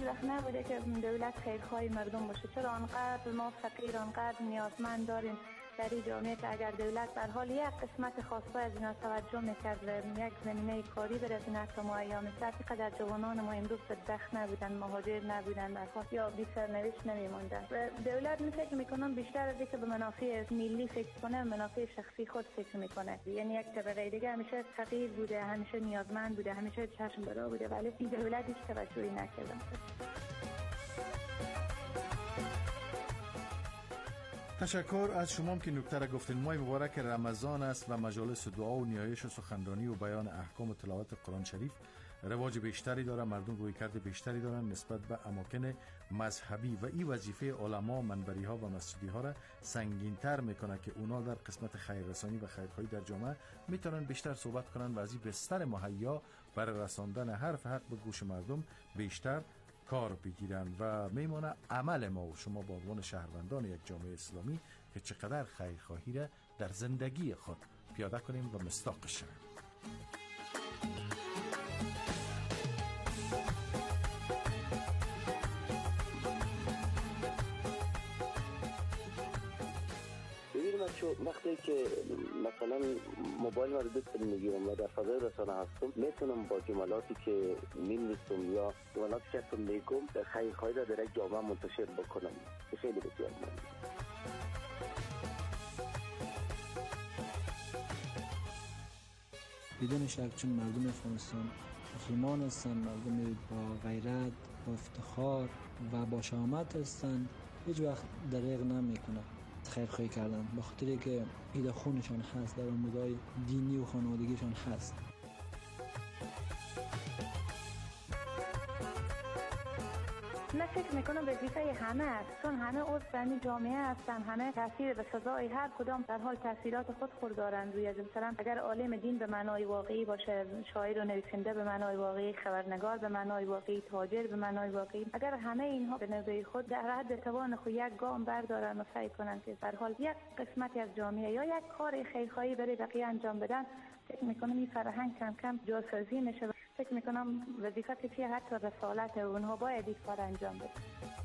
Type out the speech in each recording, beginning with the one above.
وقت نبوده که دولت خیرخواه مردم باشه. چرا آنقدر ما فقیر، آنقدر نیازمند داریم در این جامعه که اگر دولت در حال یک قسمت خاصه از اینا توجه میکرد و یک زمینه کاری برسونه حتی ما ایام در جوانان ما امروز بدبخت نبودن، مهاجر نبودن، در یا بی سرنوشت نمیموندن. و دولت میگه که میکنن بیشتر از اینکه به منافع ملی فکر کنه، منافع شخصی خود فکر میکنه. یعنی یک طبقه دیگه همیشه فقیر بوده، همیشه نیازمند بوده، همیشه چشم برا بوده، ولی این دولت هیچ توجهی نکرده. تشکر از شما که نکته را گفتین. ماه مبارک رمضان است و مجالس دعا و نیایش سخنرانی و بیان احکام و تلاوت قرآن شریف رواج بیشتری داره. مردم رویکرد بیشتری دارن نسبت به اماکن مذهبی و این وظیفه علما، منبری ها و مسجدی ها را سنگین تر میکنه که اونا در قسمت خیررسانی و خیرخواهی در جامعه میتونن بیشتر صحبت کنن و از این بستر مهیا برای رساندن حرف حق به گوش مردم بیشتر کار بگیرن و میمونه عمل ما و شما به عنوان شهروندان یک جامعه اسلامی که چقدر خیرخواهی را در زندگی خود پیاده کنیم و مصداقش شویم. وقتی که مثلا موبایل رو دست میگیرم و در فضای رسانه هستم، میتونم با جملاتی که می‌نویسم یا جملاتی که میگم در خیرخواهی را در یک جامعه منتشر بکنم. خیلی بسیار مهمه. بدون شک چون مردم افغانستان مسلمان هستند، مردم با غیرت، با افتخار و با شهامت هستند، هیچ وقت دریغ نمیکنند خیرخواهی کردن، به خاطری که ایده خونشان هست، در عمودای دینی و خانوادگیشان هست. من فکر میکنم وظیفه همه است، چون همه عضو جامعه هستن، همه تاثیر به سزای هر کدام در حال تاثیرات خود خوردارند روی از مثلا اگر عالم دین به معنای واقعی باشه، شاعر و نویسنده به معنای واقعی، خبرنگار به معنای واقعی، تاجر به معنای واقعی، اگر همه اینها به نوبه خود در حد توان خود یک گام بردارن و سعی کنن که در حال یک قسمتی از جامعه یا یک کار خیرخواهی برای بقیه انجام بدن، فکر میکنم این فرهنگ کم کم جاسازی میشه. فکر میکنم وظیفه که حتی رسالت اونها باید این کار انجام بده.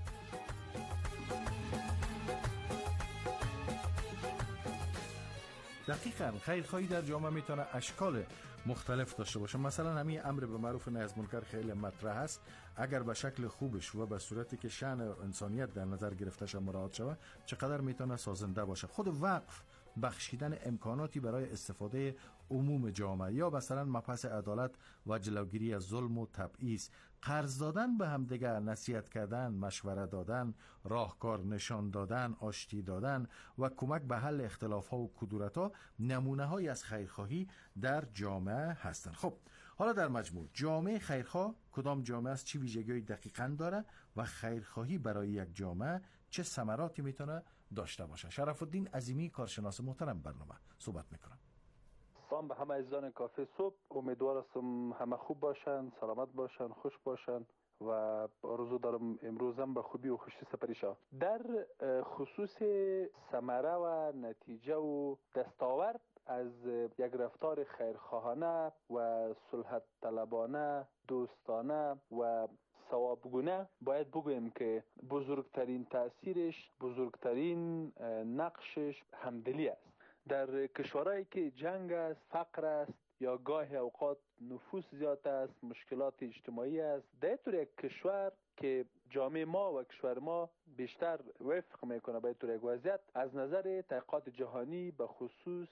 دقیقاً خیرخواهی در جامعه میتونه اشکال مختلف داشته باشه. مثلا همین امر به معروف نهی از منکر خیلی مطرح است. اگر به شکل خوبش و به صورتی که شأن انسانیت در نظر گرفته شود مراعات شود، چقدر میتونه سازنده باشه. خود وقف بخشیدن امکاناتی برای استفاده عموم جامعه یا مثلا مبحث عدالت و جلوگیری از ظلم و تبعیض، قرض دادن به همدیگر، نصیحت کردن، مشوره دادن، راهکار نشان دادن، آشتی دادن و کمک به حل اختلاف‌ها و کدورت‌ها نمونه‌هایی از خیرخواهی در جامعه هستند. خب حالا در مجموع جامعه خیرخواه کدام جامعه است، چه ویژگی‌های دقیقاً داره و خیرخواهی برای یک جامعه چه ثمراتی میتونه داشته باشه؟ شرف الدین عظیمی کارشناس محترم برنامه صحبت میکنم. سلام به همه عزیزان کافه صبح، امیدوارم همه خوب باشن، سلامت باشن، خوش باشن و آرزو دارم امروزم به خوبی و خوشی سپری شود. در خصوص ثمره و نتیجه و دستاورد از یک رفتار خیرخواهانه و صلح طلبانه، دوستانه و ثوابگونه باید بگوییم که بزرگترین تأثیرش، بزرگترین نقشش همدلی است. در کشورهایی که جنگ است، فقر است یا گاه اوقات نفوس زیاد است، مشکلات اجتماعی است، در طور یک کشور که جامعه ما و کشور ما بیشتر وفق میکنه به طور یک وضعیت از نظر تحقیقات جهانی به خصوص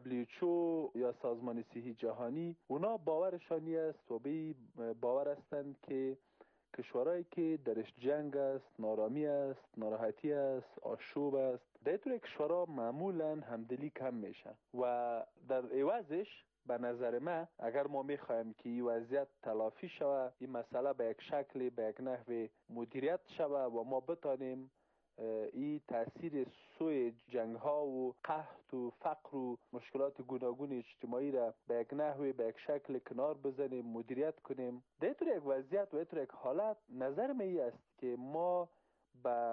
WHO یا سازمان صحی جهانی، اونا باورشانی است و به باور هستند که کشورهایی که درش جنگ است، نارامی است، ناراحتی است، آشوب است، در طور کشورها معمولا همدلی کم میشه و در عوضش به نظر من اگر ما میخوایم که این وضعیت تلافی شود، این مسئله به یک شکل، به یک نحو مدیریت شود و ما بتانیم این تاثیر سوی جنگ ها و قحط و فقر و مشکلات گوناگون اجتماعی را به یک نحوی، به یک شکل کنار بزنیم، مدیریت کنیم، در طور یک وضعیت و در طور یک حالت نظر من است که ما به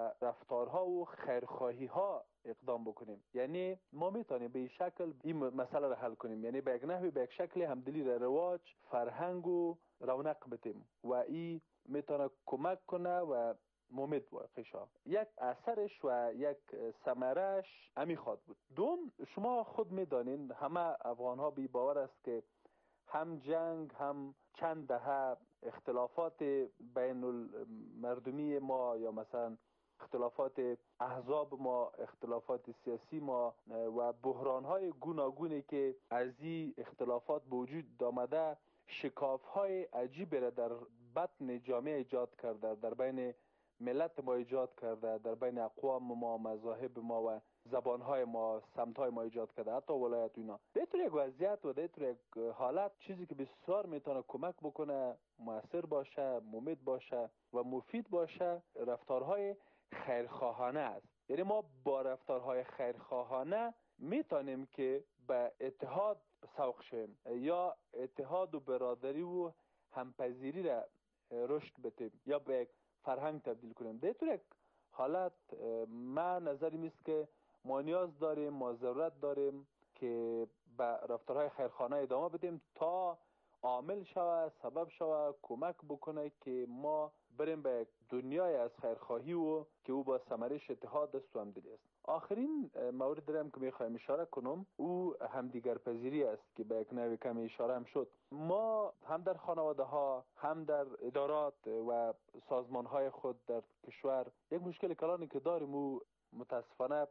و رفتارها و خیرخواهی ها اقدام بکنیم. یعنی ما میتونیم به این شکل این مسئله را حل کنیم، یعنی به یک نحوی به یک شکل همدلی را رواج، فرهنگ و رونق بدیم و این میتونه کمک کنه و ممید واقعا یک اثرش و یک ثمرش همی خواد بود. دوم، شما خود میدانین همه افغان ها بی باور است که هم جنگ هم چند دهه اختلافات بین المردمی ما یا مثلا اختلافات احزاب ما، اختلافات سیاسی ما و بحران‌های گوناگونی که از این اختلافات به وجود آمده شکاف‌های عجیبی را در بطن جامعه ایجاد کرده، در بین ملت ما ایجاد کرده، در بین اقوام ما، مذاهب ما و زبان‌های ما، سمت‌های ما ایجاد کرده، حتی ولایت اینا. به طور یک وضعیت و به طور یک حالت چیزی که بسیار میتونه کمک بکنه، مؤثر باشه، مفید باشه و مفید باشه، رفتارهای خیرخواهانه است. یعنی ما با رفتارهای خیرخواهانه میتونیم که به اتحاد سوق شیم یا اتحاد و برادری و همپذیری را رشد بدیم یا به یک فرهنگ تبدیل کنیم. در طور یک حالت من نظری میست که ما نیاز داریم، ما ضرورت داریم که به رفتارهای خیرخواهانه ادامه بدیم تا عامل شود، سبب شود، کمک بکنه که ما بریم به یک دنیای از خیرخواهی و که او با ثمرش اتحاد است و همدلی است. آخرین مورد دارم که میخوایم اشاره کنم او همدیگر پذیری است که به یک نوع کمی اشاره هم شد. ما هم در خانواده ها هم در ادارات و سازمان های خود در کشور یک مشکل کلانی که داریم او متاسفانه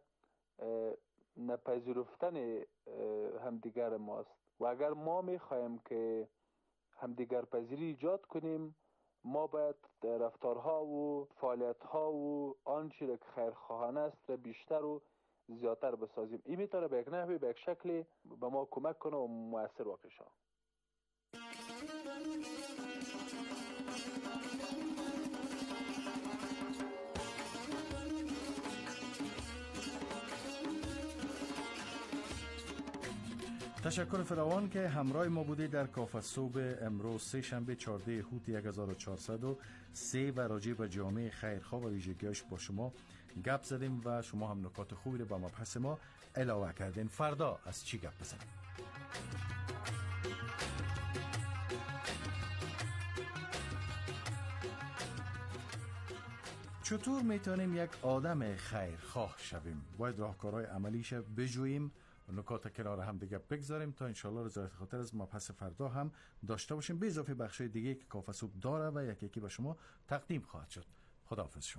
نپذیرفتن همدیگر ماست و اگر ما میخوایم که همدیگر پذیری ایجاد کنیم ما باید رفتارها و فعالیتها و آنچه که خیرخواهانه است را بیشتر و زیادتر بسازیم. این میتونه به یک نحوی به یک شکلی به ما کمک کنه و مؤثر واقع شود. تشکر فراوان که همراه ما بوده در کافه صبح امروز سه شنبه 14 هوت 1403 و راجع به جامعه خیرخواه و ویژگی‌هاش با شما گپ زدیم و شما هم نکات خوبی رو به مبحث ما علاوه کردین. فردا از چی گپ بزنیم؟ چطور میتونیم یک آدم خیرخواه شویم؟ باید راهکارهای عملیش بجوییم، نکات کنار هم دیگه بگذاریم تا انشالله رضایت خاطر از مبحث فردا هم داشته باشیم، به اضافه بخشای دیگه که کافه صبح داره و یکی به شما تقدیم خواهد شد. خداحافظ شما.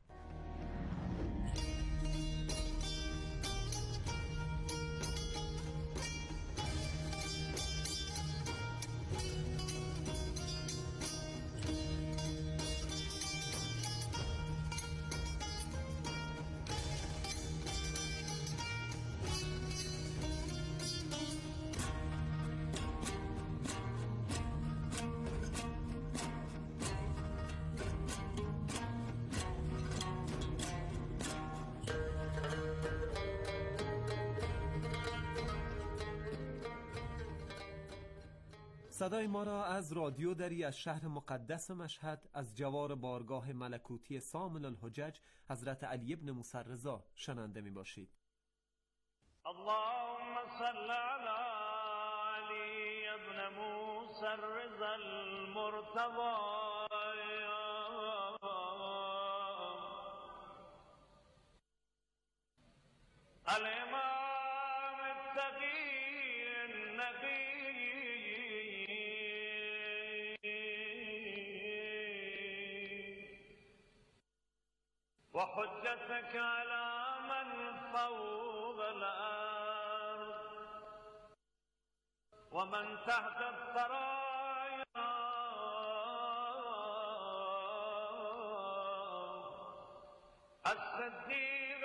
صدای ما را از رادیو دری از شهر مقدس مشهد از جوار بارگاه ملکوتی سامل الحجج حضرت علی ابن موسی رضا شنونده می باشید. اللهم صل علی علی ابن موسی رضا المرتضی الامام التقی النبی وحجتك على من فوق الأرض ومن تحت الثرى الصديق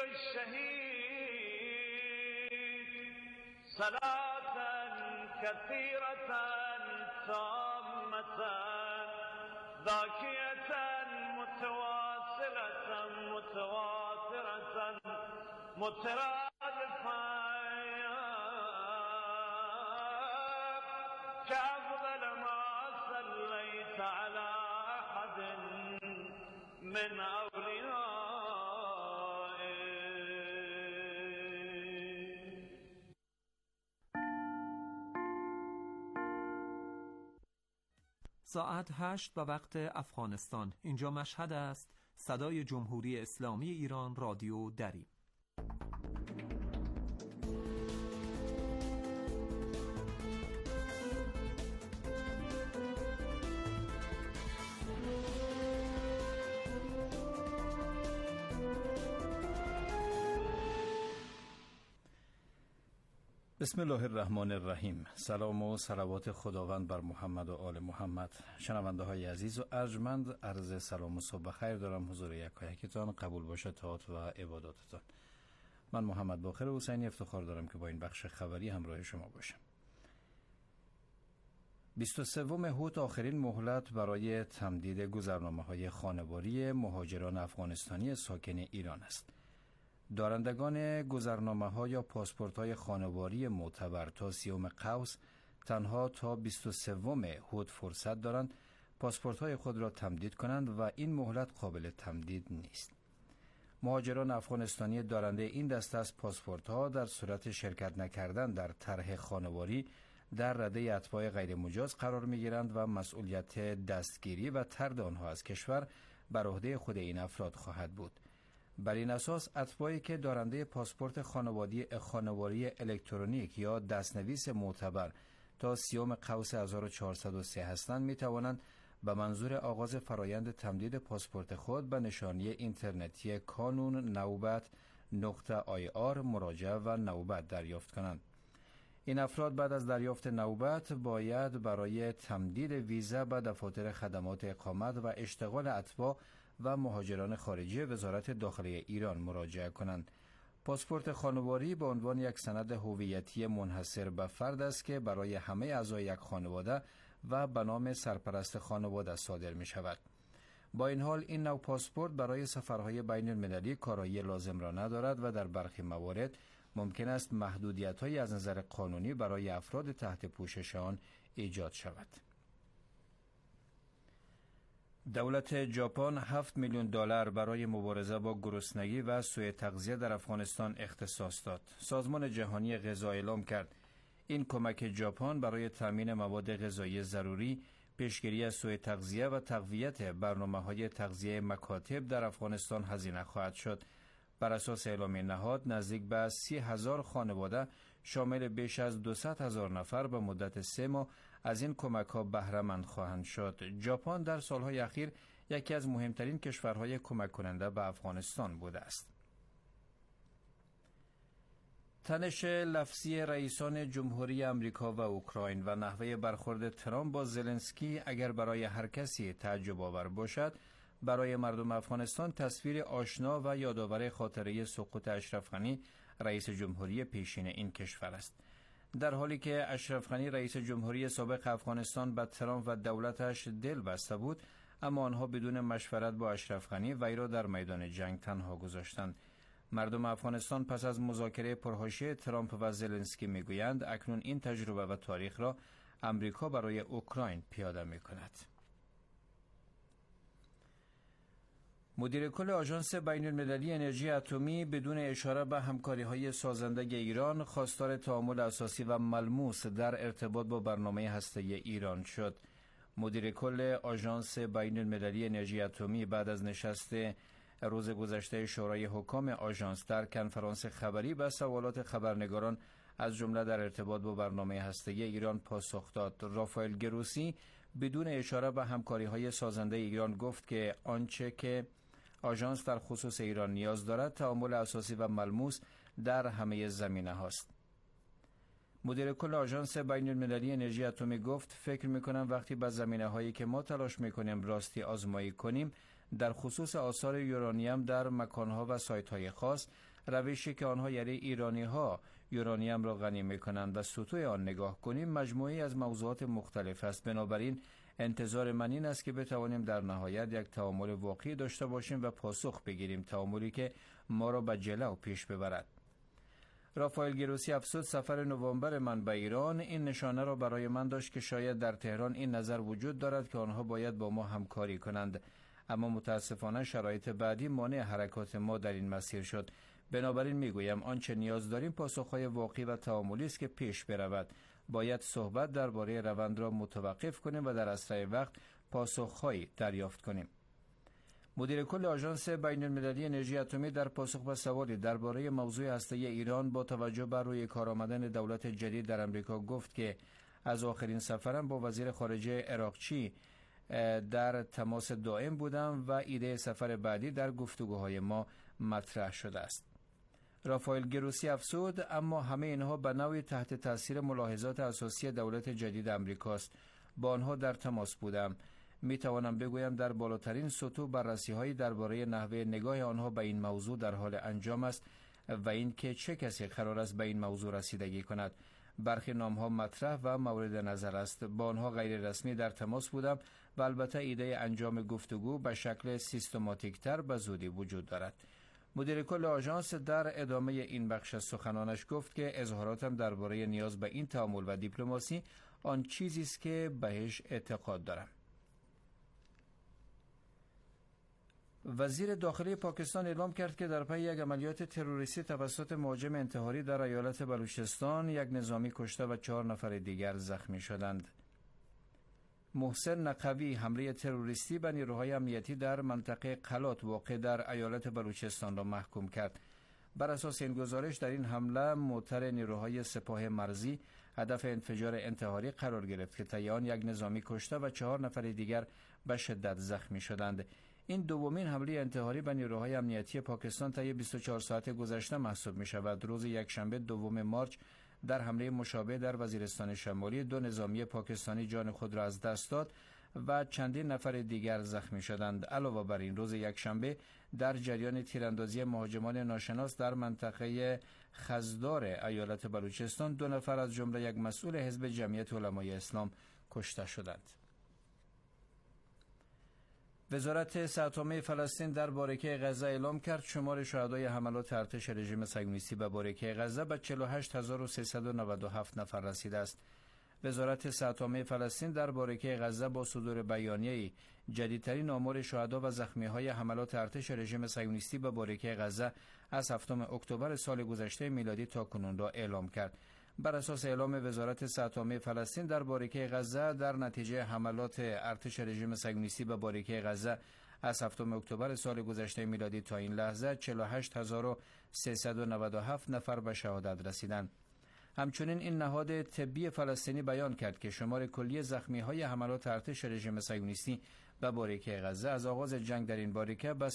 الشهيد صلاة كثيرة تامة ذاكية متواصلة متواترة مترادفة كأفضل ما صليت على أحد من أولياء ساعت 8 به وقت افغانستان. اینجا مشهد است. صدای جمهوری اسلامی ایران رادیو دری. بسم الله الرحمن الرحیم. سلام و صلوات خداوند بر محمد و آل محمد. شنونده های عزیز و ارجمند، عرض سلام و صبح خیر دارم حضور یکایکتان. قبول باشه طاعات و عباداتتان. من محمد باقر حسینی افتخار دارم که با این بخش خبری همراه شما باشم. 23 هوت آخرین مهلت برای تمدید گذرنامه‌های خانواری مهاجران افغانستانی ساکن ایران است. دارندگان گذرنامه‌ها یا پاسپورت‌های خانواری معتبر تا 30 قوس تنها تا 23 هوت فرصت دارند پاسپورت‌های خود را تمدید کنند و این مهلت قابل تمدید نیست. مهاجران افغانستانی دارنده این دسته از پاسپورت‌ها در صورت شرکت نکردن در طرح خانواری در رده اتباع غیر مجاز قرار می‌گیرند و مسئولیت دستگیری و طرد آنها از کشور بر عهده خود این افراد خواهد بود. بر این اساس اتباعی که دارنده پاسپورت خانواری الکترونیک یا دستنویس معتبر تا 30 قوس 1403 هستند می توانند به منظور آغاز فرایند تمدید پاسپورت خود به نشانی اینترنتی کانون نوبت.ir مراجعه و نوبت دریافت کنند. این افراد بعد از دریافت نوبت باید برای تمدید ویزا به دفاتر خدمات اقامت و اشتغال اتباع و مهاجران خارجی وزارت داخلی ایران مراجعه کنند. پاسپورت خانواری به عنوان یک سند هویتی منحصر به فرد است که برای همه اعضای یک خانواده و به نام سرپرست خانواده صادر می شود. با این حال این نوع پاسپورت برای سفرهای بین المللی کارایی لازم را ندارد و در برخی موارد ممکن است محدودیت‌هایی از نظر قانونی برای افراد تحت پوشش آن ایجاد شود. دولت ژاپن 7 میلیون دلار برای مبارزه با گرسنگی و سوء تغذیه در افغانستان اختصاص داد. سازمان جهانی غذا اعلام کرد این کمک ژاپن برای تامین مواد غذایی ضروری، پیشگیری از سوء تغذیه و تقویت برنامه‌های تغذیه مکاتب در افغانستان هزینه خواهد شد. بر اساس اعلام نهاد نزدیک به 30,000 خانواده شامل بیش از 200,000 نفر به مدت 3 ماه از این کمک‌ها بهره مند خواهند شد. ژاپن در سالهای اخیر یکی از مهمترین کشورهای کمک کننده به افغانستان بوده است. تنش لفظی رئیسان جمهوری آمریکا و اوکراین و نحوه برخورد ترامپ با زلنسکی اگر برای هر کسی تعجب آور باشد، برای مردم افغانستان تصویر آشنا و یادآور خاطره سقوط اشرف غنی رئیس جمهوری پیشین این کشور است. در حالی که اشرف غنی رئیس جمهوری سابق افغانستان به ترامپ و دولتش دل بسته بود، اما آنها بدون مشورت با اشرف غنی وی را در میدان جنگ تنها گذاشتند. مردم افغانستان پس از مذاکره پرحاشیه ترامپ و زلنسکی میگویند اکنون این تجربه و تاریخ را آمریکا برای اوکراین پیاده میکند. مدیر کل آژانس بین المللی انرژی اتمی بدون اشاره به همکاری‌های سازنده ایران خواستار تعامل اساسی و ملموس در ارتباط با برنامه هسته‌ای ایران شد. مدیر کل آژانس بین المللی انرژی اتمی بعد از نشست روز گذشته شورای حکام آژانس در کنفرانس خبری به سوالات خبرنگاران از جمله در ارتباط با برنامه هسته‌ای ایران پاسخ داد. رافائل گروسی بدون اشاره به همکاری‌های سازنده ایران گفت که آنچه که آژانس در خصوص ایران نیاز دارد تعامل اساسی و ملموس در همه زمینه هاست. مدیر کل آژانس بین المللی انرژی اتمی گفت فکر میکنم وقتی به زمینه هایی که ما تلاش میکنیم راستی آزمایی کنیم در خصوص آثار یورانیم در مکانها و سایت های خاص، روشی که آنها یعنی ایرانی ها یورانیم را غنی میکنند و سطوح آن نگاه کنیم مجموعی از موضوعات مختلف است. بنابراین انتظار من این است که بتوانیم در نهایت یک تعامل واقعی داشته باشیم و پاسخ بگیریم، تعاملی که ما را به جلو پیش ببرد. رافائل گروسی افزود سفر نوامبر من به ایران این نشانه را برای من داشت که شاید در تهران این نظر وجود دارد که آنها باید با ما همکاری کنند، اما متاسفانه شرایط بعدی مانع حرکات ما در این مسیر شد. بنابراین میگویم آنچه نیاز داریم پاسخهای واقعی و تعاملی است که پیش برود. باید صحبت درباره روند را متوقف کنیم و در اسرع وقت پاسخهایی دریافت کنیم. مدیر کل آژانس بین‌المللی انرژی اتمی در پاسخ به سوالی درباره موضوع هسته‌ای ایران با توجه بر روی کار آمدن دولت جدید در امریکا گفت که از آخرین سفرم با وزیر خارجه عراقچی در تماس دائم بودم و ایده سفر بعدی در گفتگوهای ما مطرح شده است. رافائل گروسی افزود اما همه اینها به نوعی تحت تاثیر ملاحظات اساسی دولت جدید امریکاست. با آنها در تماس بودم. می توانم بگویم در بالاترین سطوح بررسی‌هایی درباره نحوه نگاه آنها به این موضوع در حال انجام است و اینکه چه کسی قرار است به این موضوع رسیدگی کند. برخی نام‌ها مطرح و مورد نظر است. با آنها غیر رسمی در تماس بودم و البته ایده انجام گفتگو به شکل سیستماتیک‌تر به زودی وجود دارد. مدیر کل آژانس در ادامه این بخش از سخنانش گفت که اظهاراتم درباره نیاز به این تعامل و دیپلماسی آن چیزی است که بهش اعتقاد دارم. وزیر داخلی پاکستان اعلام کرد که در پی یک عملیات تروریستی توسط مهاجم انتحاری در ایالت بلوچستان یک نظامی کشته و 4 نفر دیگر زخمی شدند. محسن نقوی حمله تروریستی به نیروهای امنیتی در منطقه قلات واقع در ایالت بلوچستان را محکوم کرد. بر اساس این گزارش در این حمله موتر نیروهای سپاه مرزی هدف انفجار انتحاری قرار گرفت که طی آن یک نظامی کشته و 4 نفر دیگر به شدت زخمی شدند. این دومین حمله انتحاری به نیروهای امنیتی پاکستان طی 24 ساعت گذشته محسوب می شود. روز یکشنبه 2 مارس در حمله مشابه در وزیرستان شمالی 2 نظامی پاکستانی جان خود را از دست داد و چندین نفر دیگر زخمی شدند. علاوه بر این روز یکشنبه در جریان تیراندازی مهاجمان ناشناس در منطقه خزدار ایالت بلوچستان 2 نفر از جمله یک مسئول حزب جمعیت علمای اسلام کشته شدند. وزارت صحت‌عامه فلسطین در بارکه غزه اعلام کرد شمار شهدای حملات ارتش رژیم صهیونیستی به بارکه غزه به 48397 نفر رسیده است. وزارت صحت‌عامه فلسطین در بارکه غزه با صدور بیانیه‌ای جدیدترین آمار شهدا و زخمی‌های حملات ارتش رژیم صهیونیستی به بارکه غزه از 7 اکتبر سال گذشته میلادی تا کنون را اعلام کرد. بر اساس اعلام وزارت صحت‌عامه فلسطین در بارکه غزه در نتیجه حملات ارتش رژیم صهیونیستی به بارکه غزه از 7 اکتبر سال گذشته میلادی تا این لحظه 48397 نفر به شهادت رسیدند. همچنین این نهاد طبی فلسطینی بیان کرد که شمار کلی زخمی‌های حملات ارتش رژیم صهیونیستی به بارکه غزه از آغاز جنگ در این بارکه به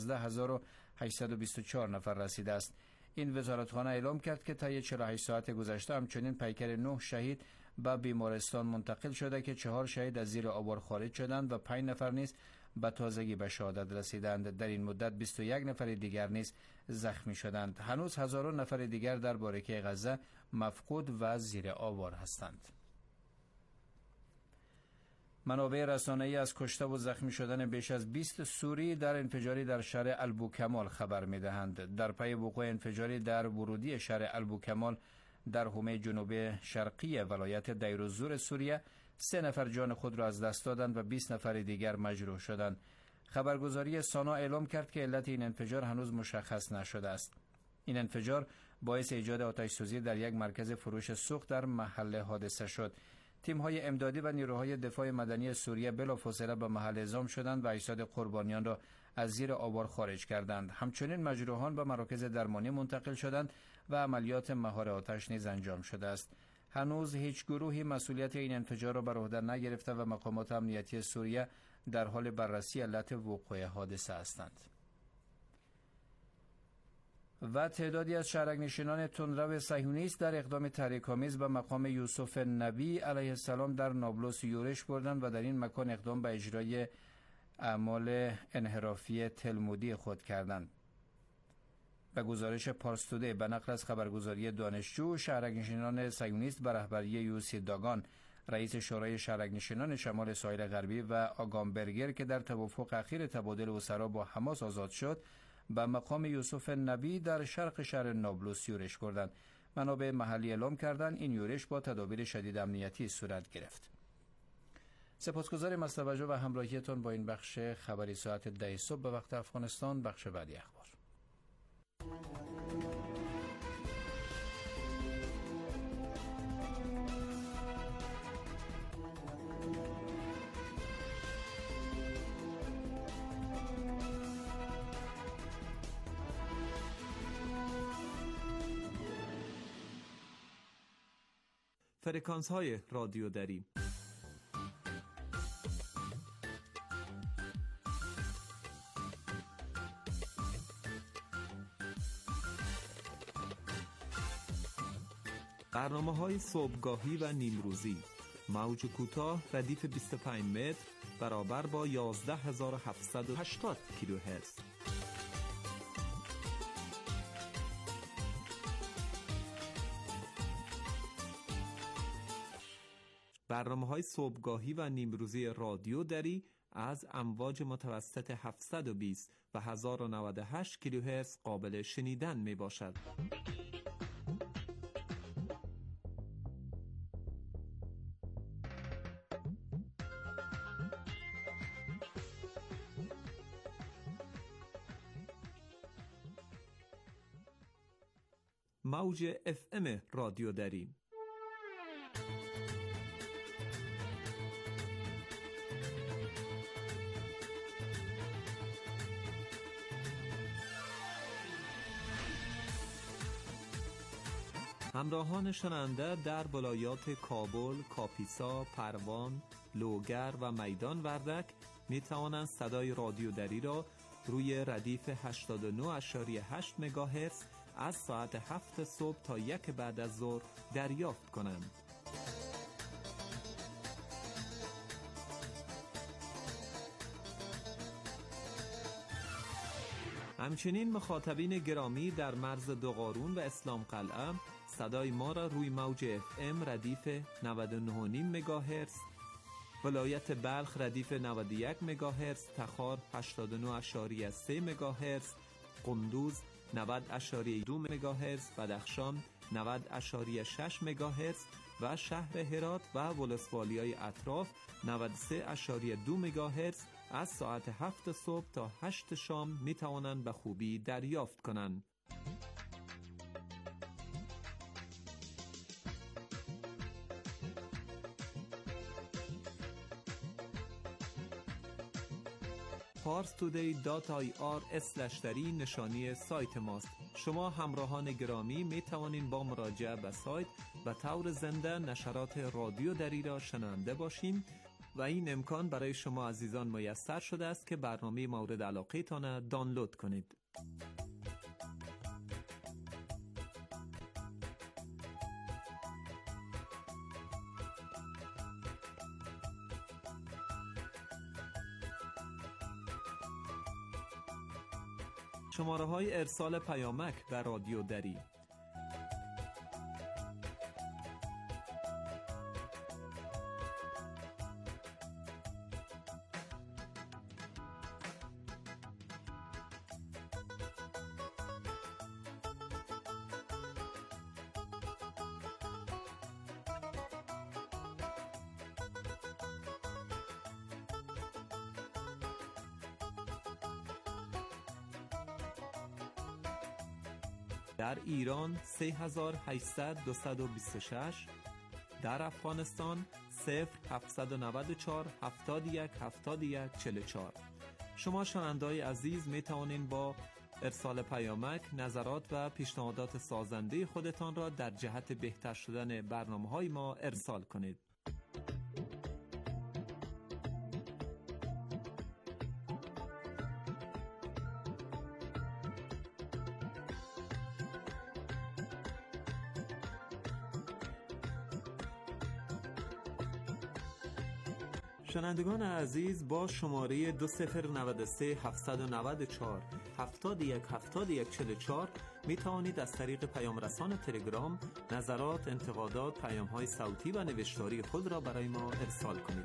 111824 نفر رسیده است. این وزارتخانه اعلام کرد که طی 48 ساعت گذشته همچنین پیکر 9 شهید به بیمارستان منتقل شده که 4 شهید از زیر آوار خارج شدند و 5 نفر نیز به تازگی به شهادت رسیدند. در این مدت 21 نفر دیگر نیز زخمی شدند. هنوز هزاران نفر دیگر در بارکه غزه مفقود و زیر آوار هستند. منابع رسانه‌ای از کشته و زخمی شدن بیش از 20 سوری در انفجاری در شهر البوکمال خبر می‌دهند. در پی وقوع انفجاری در ورودی شهر البوکمال در حومه جنوب شرقی ولایت دیر الزور سوریه 3 نفر جان خود را از دست دادند و 20 نفر دیگر مجروح شدند. خبرگزاری سانا اعلام کرد که علت این انفجار هنوز مشخص نشده است. این انفجار باعث ایجاد آتش‌سوزی در یک مرکز فروش سوخت در محل حادثه شد. تیم‌های امدادی و نیروهای دفاع مدنی سوریه بلافاصله به محل اعزام شدند و اجساد قربانیان را از زیر آوار خارج کردند. همچنین مجروحان به مراکز درمانی منتقل شدند و عملیات مهار آتش نیز انجام شده است. هنوز هیچ گروهی مسئولیت این انفجار را بر عهده نگرفته و مقامات امنیتی سوریه در حال بررسی علت وقوع حادثه هستند. و تعدادی از شهرک‌نشینان تندرو صهیونیست در اقدام تحریک‌آمیز به مقام یوسف نبی علیه السلام در نابلس یورش بردند و در این مکان اقدام به اجرای اعمال انحرافی تلمودی خود کردند. به گزارش پارس تودی به نقل از خبرگزاری دانشجو، شهرک‌نشینان صهیونیست به رهبری یوسی داگان رئیس شورای شهرک‌نشینان شمال ساحل غربی و آگام برگر که در توافق اخیر تبادل اسرا با حماس آزاد شد به مقام یوسف نبی در شرق شهر نابلس یورش بردند. منابع محلی اعلام کردند این یورش با تدابیر شدید امنیتی صورت گرفت. سپاسگزاریم از توجه و همراهیتان با این بخش خبری ساعت 10 صبح به وقت افغانستان. بخش بعدی اخبار. فرکانس های رادیو دری. برنامه‌های صبحگاهی و نیمروزی، موج کوتاه ردیف 25 متر برابر با 11780 کیلوهرتز. برنامه‌های صبحگاهی و نیمروزی رادیو دری از امواج متوسط 720 و 1098 کیلوهرتز قابل شنیدن میباشد. موج FM رادیو دری. همراهان شنونده در ولایات کابل، کاپیسا، پروان، لوگر و میدان وردک می توانند صدای رادیو دری را روی ردیف 89.8 مگاهرتز از ساعت 7 صبح تا 1 بعد از ظهر دریافت کنند. همچنین مخاطبین گرامی در مرز دوقارون و اسلام قلعه صدای ما را روی موج FM ردیف 99.5 مگاهرتز، ولایت بلخ ردیف 91 مگاهرتز، تخار 89.3 مگاهرتز، قندوز 90.2 مگاهرتز، بدخشان 90.6 مگاهرتز و شهر هرات و ولسوالیای اطراف 93.2 مگاهرتز از ساعت 7 صبح تا 8 شام می توانند به خوبی دریافت کنند. parstoday.ir/dari نشانی سایت ماست. شما همراهان گرامی می توانید با مراجعه به سایت و طور زنده نشرات رادیو دری را شنونده باشیم و این امکان برای شما عزیزان میسر شده است که برنامه مورد علاقه تان دانلود کنید. شماره های ارسال پیامک و رادیو دری: در ایران 3800-226، در افغانستان 0794-71-71-44. شما شنونده‌های عزیز می توانید با ارسال پیامک نظرات و پیشنهادات سازنده خودتان را در جهت بهتر شدن برنامه‌های ما ارسال کنید. شنوندگان عزیز، با شماره 2093-794-71-71-44 می توانید از طریق پیام رسان تلگرام نظرات، انتقادات، پیام‌های صوتی و نوشتاری خود را برای ما ارسال کنید.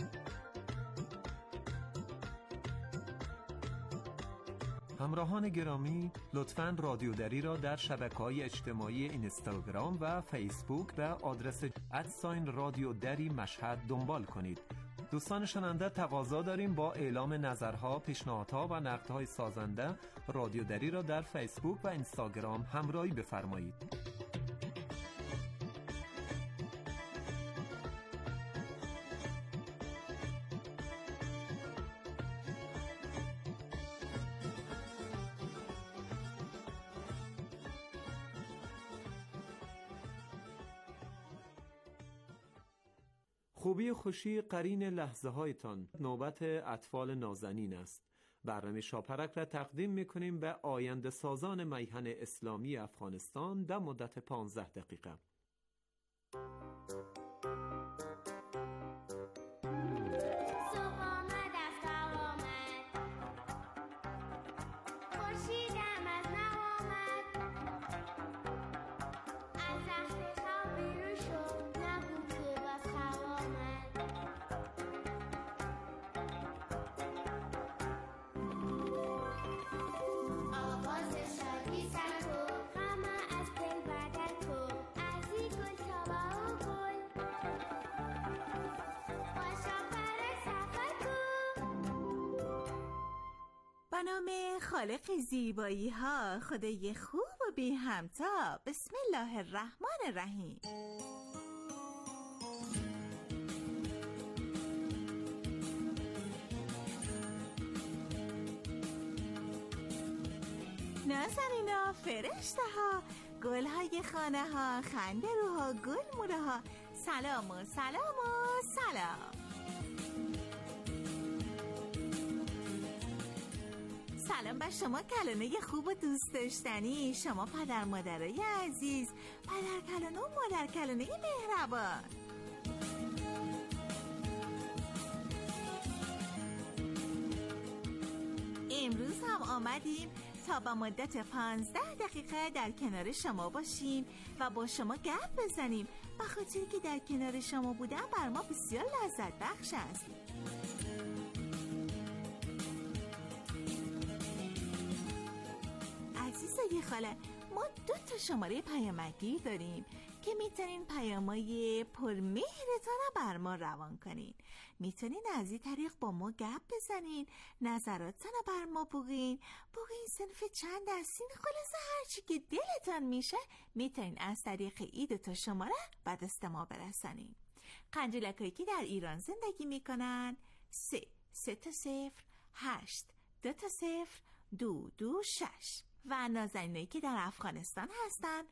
همراهان گرامی، لطفاً رادیو دری را در شبکه‌های اجتماعی اینستاگرام و فیسبوک به آدرس @رادیو دری مشهد دنبال کنید. دوستان شنونده، تقاضا داریم با اعلام نظرها، پیشنهادها و نقدهای سازنده رادیو دری را در فیسبوک و اینستاگرام همراهی بفرمایید. خوبی و خوشی قرین لحظه هایتان. نوبت اطفال نازنین است. برنامه شاپرک را تقدیم میکنیم به آینده سازان میهن اسلامی افغانستان در مدت 15 دقیقه. به نام خالق زیبایی ها، خدای خوب و بی همتا. بسم الله الرحمن الرحیم. نازنینا، فرشته ها، گل های خانه ها، خنده روها، گل موره ها، سلام و سلام و سلام. سلام بر شما کلانه خوب و دوست داشتنی، شما پدر مادرای عزیز، پدر کلانه و مادر کلانه مهربان. امروز هم آمدیم تا با مدت 15 دقیقه در کنار شما باشیم و با شما گپ بزنیم، به خاطری که در کنار شما بودن بر ما بسیار لذت بخش است. عزیزای خاله، ما 2 شماره پیامکی داریم که میتونین پیامای پرمهرتان رو بر ما روان کنین. میتونین از این طریق با ما گپ بزنین، نظراتتان رو بر ما بگین صنف چند هستین، خلاصه هرچی که دلتان میشه میتونین از طریق این 2 شماره به دست ما برسانین. قنجلکایی که در ایران زندگی میکنن 3-8-2-0-226 و نازنینایی که در افغانستان هستن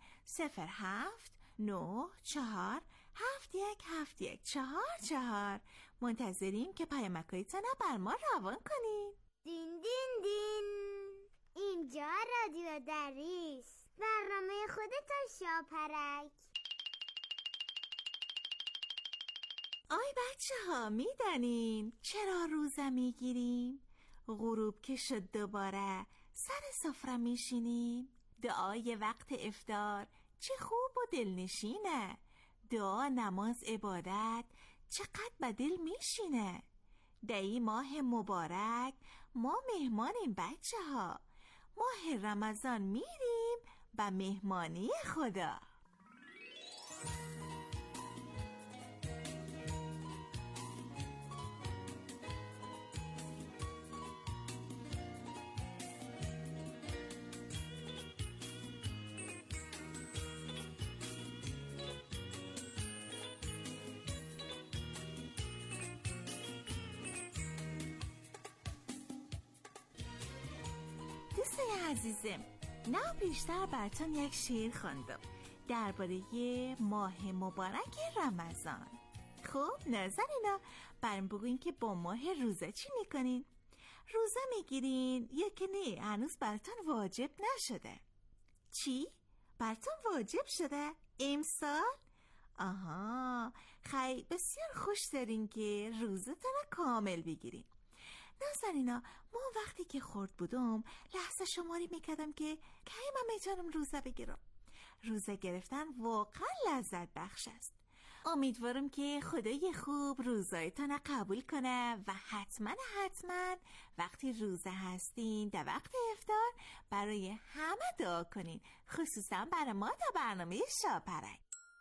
07947171744. منتظریم که پیامکایتان رو بر ما روان کنین. دین دین دین، اینجا رادیو دریس، برنامه خودتان شاپرک. آی بچه ها، میدانین چرا روزه میگیریم؟ غروب که شد دوباره سر سفره میشینیم. دعای وقت افطار چه خوب و دلنشینه، دعا نماز عبادت چقدر به دل میشینه. دعی ماه مبارک ما مهمانیم بچه ها، ماه رمضان میریم به مهمانی خدا. دوستای عزیزم، نه بیشتر براتون یک شعر خواندم درباره ماه مبارک رمضان. خب نازنینا، برام بگوین که با ماه روزه چی میکنین؟ روزه میگیرین یا که نه هنوز براتون واجب نشده؟ چی؟ براتون واجب شده؟ امسال؟ آها، خیلی بسیار خوش دارین که روزتون رو کامل بگیرین. نازنینا، ما وقتی که خورد بودم لحظه شماری میکردم که کی من میتونم روزه بگیرم. روزه گرفتن واقعا لذت بخش است. امیدوارم که خدای خوب روزایتان قبول کنه و حتما وقتی روزه هستین در وقت افطار برای همه دعا کنین، خصوصا برای ما تا برنامه شاپرک.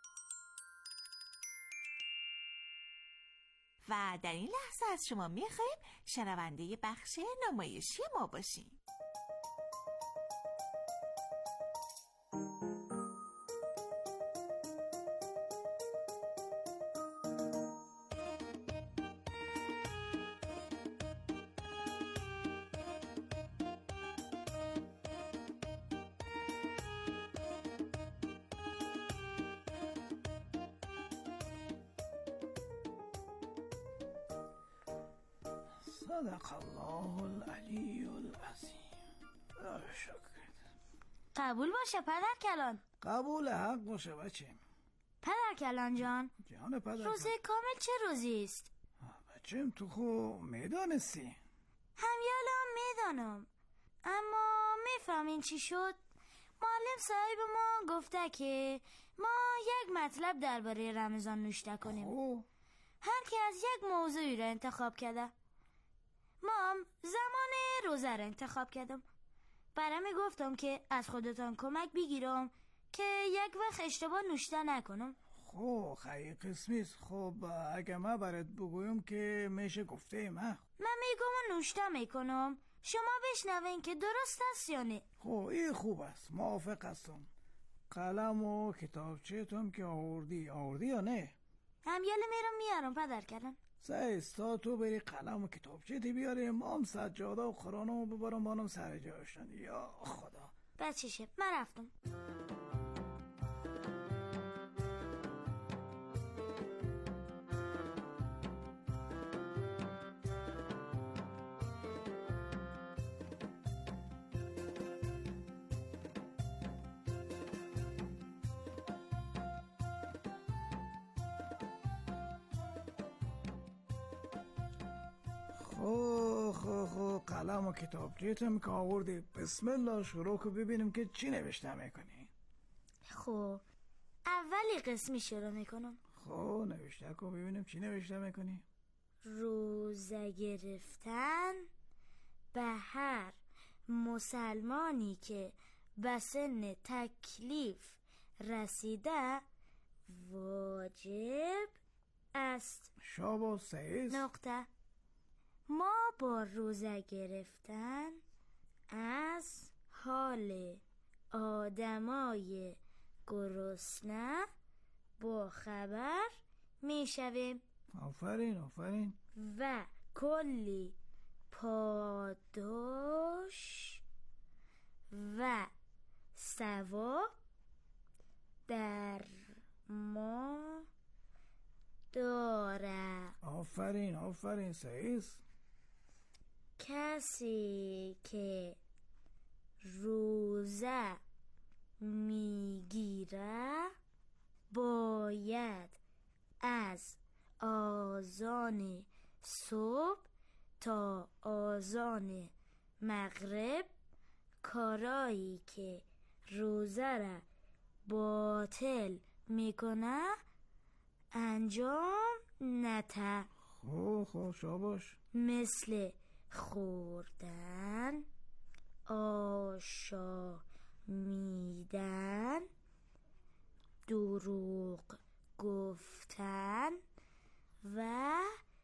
و در این لحظه از شما میخوایم شنونده بخش نمایشی ما باشیم. صدق الله العلی العظیم. شکر. قبول باشه پدر کلان. قبول حق باشه بچه. پدر کلان جان. جان پدر. روزه کامل چه روزی است؟ بچم تو خوب میدانستی؟ همیالا میدانم، اما میفهمین چی شد؟ معلم صاحب ما گفته که ما یک مطلب درباره رمضان نوشته کنیم. هر کی از یک موضوعی را انتخاب کرده. ما هم زمان روزه را انتخاب کردم. برام گفتم که از خودتان کمک بگیرم که یک وقت اشتباه نوشته نکنم. خب خیلی قسمیست. خب اگه ما برات بگویم که میشه گفته من میگم و نوشته میکنم، شما بشنوین که درست است یا نه. خب این خوب است، موافق هستم. قلم و کتابچه تام که آوردی یا نه؟ همیاله میارم پدر کلان. سایستا تو بری قلم و کتابچه دی بیاری، ما هم سجاده و قرآنو ببرم بانم سر جایشان. یا خدا بچشه من رفتم. خب قلم و کتابچه تام که آوردی، بسم الله شروع کن ببینیم که چی نوشته میکنی. خب اولی قسمی شروع میکنم. خب نوشته کن ببینیم چی نوشته میکنی. روزه گرفتن به هر مسلمانی که به سن تکلیف رسیده واجب است. شاباش سعید. نقطه. ما با روزه گرفتن از حال آدمای گرسنه با خبر میشویم. آفرین. و کلی پاداش و ثواب در ما داره. آفرین سعید. کسی که روزه میگیره باید از آذان صبح تا آذان مغرب کارایی که روزه را باطل میکنه انجام نده. خب شاباش. مثل خوردن، آشامیدن، دروغ گفتن و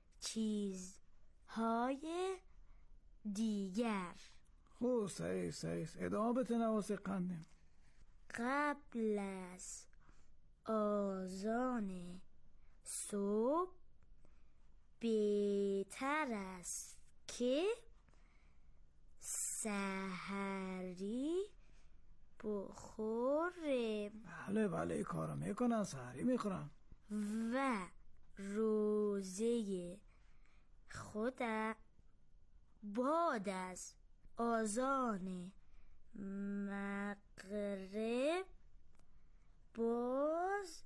چیزهای دیگر. خب سعید ادامه بده نواسه قندیم. قبل از آذان صبح بهتر است که سحری بخوریم. بله کارو میکنن، سحری میخورن. و روزه خود بعد از آذان مغرب باز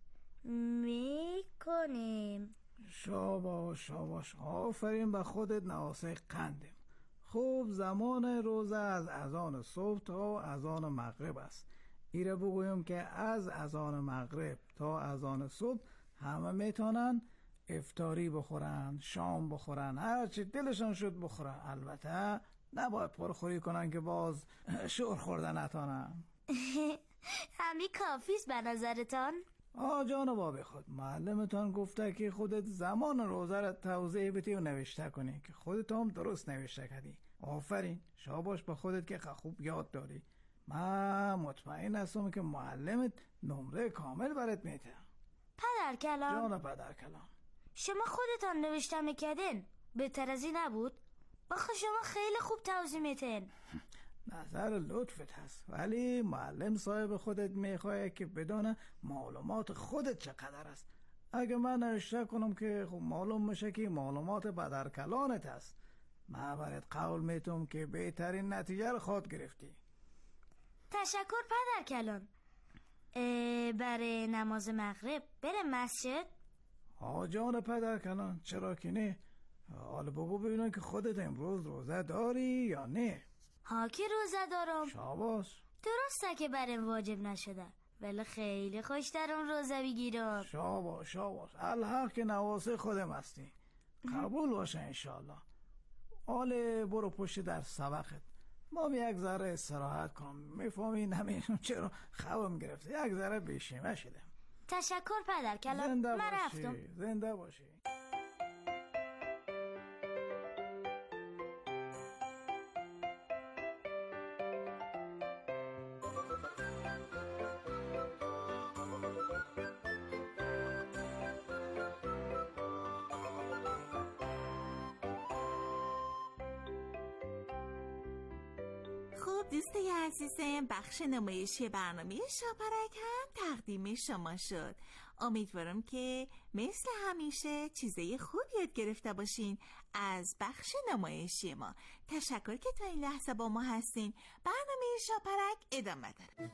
میکنیم. شاباش آفرین به خودت نواسه قندیم. خوب زمان روزه از اذان صبح تا اذان مغرب است. ایره بگویم که از اذان مغرب تا اذان صبح همه میتونن افطاری بخورن، شام بخورن، هر چی دلشان شد بخورن. البته نباید پرخوری کنن که باز شور خوردن نتانن. همین کافیست به نظرتان؟ جان بابی خود معلمتان گفته که خودت زمان روزه را توضیح بدی و نوشته کنی که خودت هم درست نوشته کردی. آفرین، شاباش به خودت که خوب یاد داری. من مطمئن هستم که معلمت نمره کامل برات میده. پدر کلام. جان پدر کلام. شما خودتان نوشته میکردین؟ بهتر از این نبود؟ آخه شما خیلی خوب توضیح میدین. نظر لطفت هست، ولی معلم صاحب خودت میخواه که بدانه معلومات خودت چقدر است. اگه من نوشته کنم که خب معلوم میشه که معلومات بدرکلانت هست. من برات قول میتونم که بهترین نتیجه رو خود گرفتی. تشکر پدر کلان. برای نماز مغرب برم مسجد؟ جان پدر کلان، چرا که نه. حالا بگو ببینم که خودت امروز روزه داری یا نه؟ ها که روزه دارم. شاباش. درسته که برم واجب نشده، ولی خیلی خوش دارم روزه بگیرم. شاباش شاباش، الحق که نواسه خودم هستی. قبول باشه انشالله. حالا برو پشت در سبقت، ما یک ذره استراحت کنم. میفهمی نمیدونم چرا خوابم گرفته، یک ذره بیشیمه شدم. تشکر پدر کلان، من رفتم. زنده باشی. دوستای عزیزم، بخش نمایشی برنامه شاپرک هم تقدیم شما شد. امیدوارم که مثل همیشه چیزای خوب یاد گرفته باشین از بخش نمایشی ما. تشکر که تا این لحظه با ما هستین. برنامه شاپرک ادامه داره.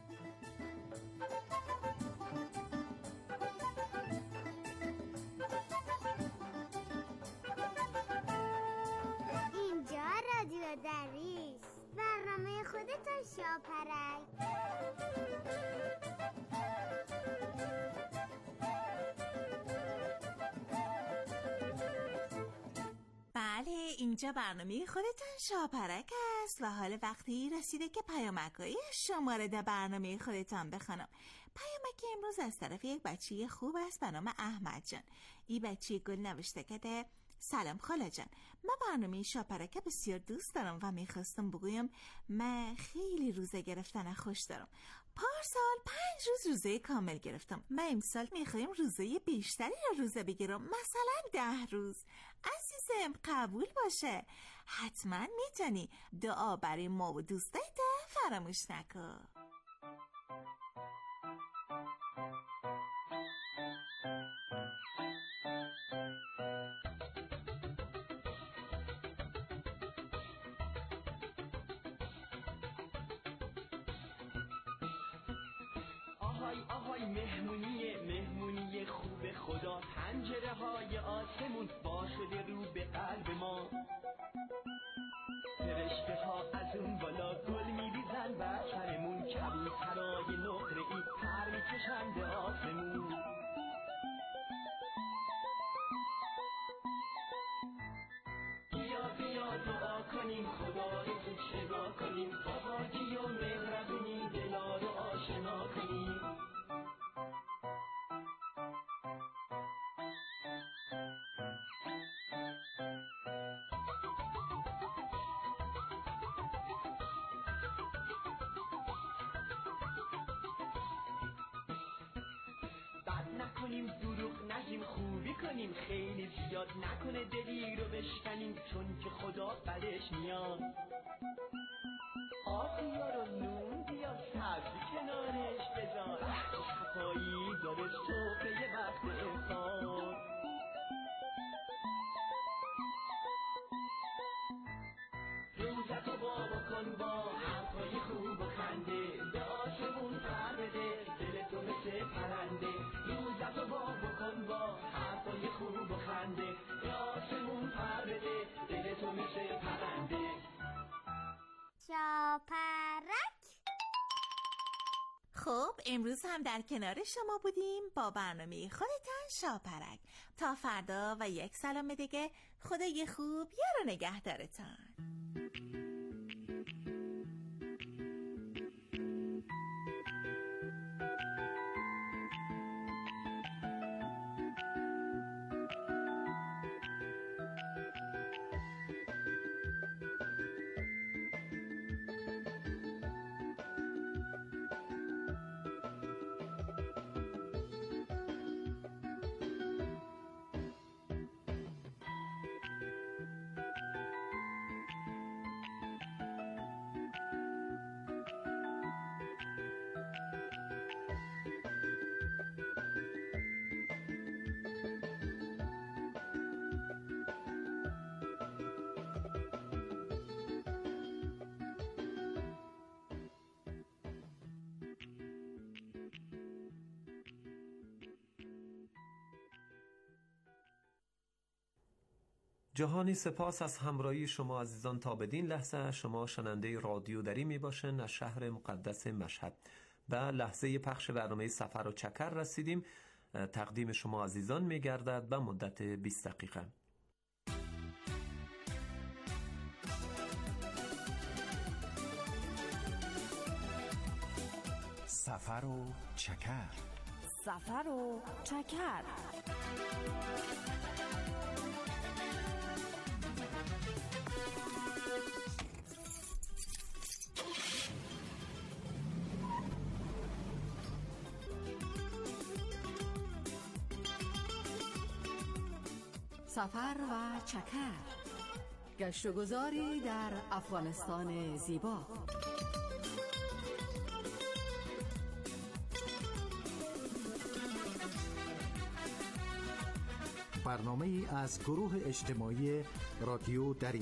اینجا رادیو دریس، برنامه خودتون شاپرک. بله، اینجا برنامه خودتون شاپرک است و حال وقتی رسیده که پیامک‌های شما رو در برنامه خودتون بخونم. پیامک امروز از طرف یک بچه خوب است به نام احمد جان. این بچه گل نوشته که سلام خاله جان، من برنامه شاپرک بسیار دوست دارم و میخواستم بگویم من خیلی روزه گرفتن خوش دارم. پارسال 5 روز روزه کامل گرفتم. من امسال میخوایم روزه بیشتری رو روزه بگیرم، مثلا 10 روز. عزیزم قبول باشه، حتما میتونی. دعا برای ما و دوستایت فراموش نکن. آهای مهمونی خوب خدا، پنجره های آسمون با شده رو به قلب ما. فرشته ها از اون بالا گل میریزن بر سرمون، کبوترای نقره ای پر میکشن به آسمون. بیا دعا کنیم، خدا رو شنا کنیم، پاکی و مهربونی دلا رو آشنا کنیم. نکنیم دروغ نگیم، خوبی کنیم، خیلی زیاد نکنه دلی رو بشکنیم، چون که خدا بدش میاد. آب بیار و نون بیار، سبزی کنارش بذار، صفایی داره صبح وقت افطار. روزتو بابا کن با حرفای خوب و خنده، به آسمون پر بده دلتو مثل پرنده. روزتو بابا کن با حرفای خوب و خنده، به آسمون پر بده دلتو مثل پرنده. شاپرک. خب امروز هم در کنار شما بودیم با برنامه خودتان شاپرک. تا فردا و یک سلام دیگه، خدای خوب یار و نگهدارتان. جهانی سپاس از همراهی شما عزیزان. تا بدین لحظه شما شنونده رادیو دری می باشین از شهر مقدس مشهد. به لحظه پخش برنامه سفر و چکر رسیدیم. تقدیم شما عزیزان می گردد به مدت 20 دقیقه. سفر و چکر. سفر و چکر. سفر و چکر. گشت و گذاری در افغانستان زیبا. برنامه از گروه اجتماعی رادیو دری.